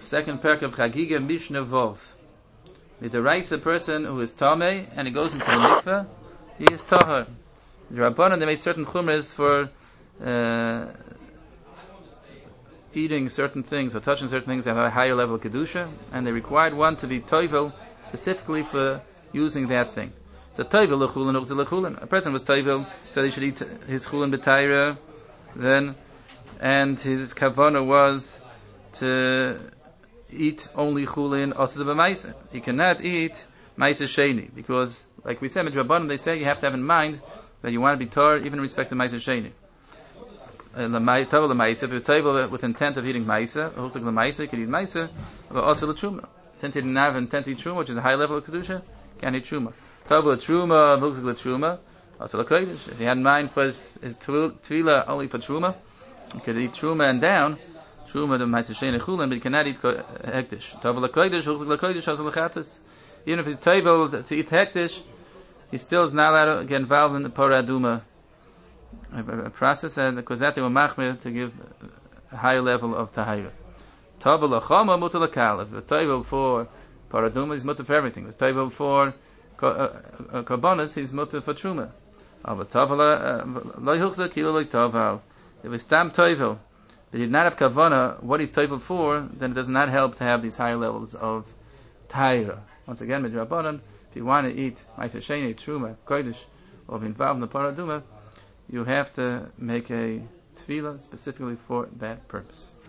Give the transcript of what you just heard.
second parak of Chagiga Mishnah Vov. The Raisa person who is Tameh and he goes into the mikveh, he is Tahar. The Rabbanan, they made certain chumras for eating certain things or touching certain things that have a higher level of Kedusha, and they required one to be Toivel specifically for using that thing. So Toivel L'chulin, Uchze L'chulin. A person was Toivel, so he should eat his Chulin B'Taira, then, and his Kavanah was to eat only chulin also the b'maisa. You cannot eat maisa sheni because, like we said, Midrabanan they say you have to have in mind that you want to be Torah even in respect to maisa sheni. Table the maisa, if it's table with intent of eating maisa, also the maisa you can eat maisa, but also the truma. Since you didn't have intent to eat truma, which is a high level of kedusha, can't eat truma. Table the truma, also the truma, also the kodesh. If you had in mind for his tefillah only for truma, you could eat truma and down. Truma the ma'aser shein chulin, but you cannot eat hektish. Tavel l'kodesh, hulchik l'kodesh, also l'chatas. Even if he's table to eat hektish, he still is not allowed to get involved in the paraduma process, and because that they were machmir to give a higher level of tahira. Tavel l'chama mutar l'kal. If it's table for paraduma, he's mutar for everything. If it's table for karbonas, he's mutar for truma. But tavel lo hulchik kilo lo tavel. If it's stam table, but he did not have kavana, what he's table for, then it does not help to have these higher levels of tahira. Once again, midrabanan, if you want to eat ma'aser sheni, truma, kodesh, or be involved in the paraduma, you have to make a tefillah specifically for that purpose.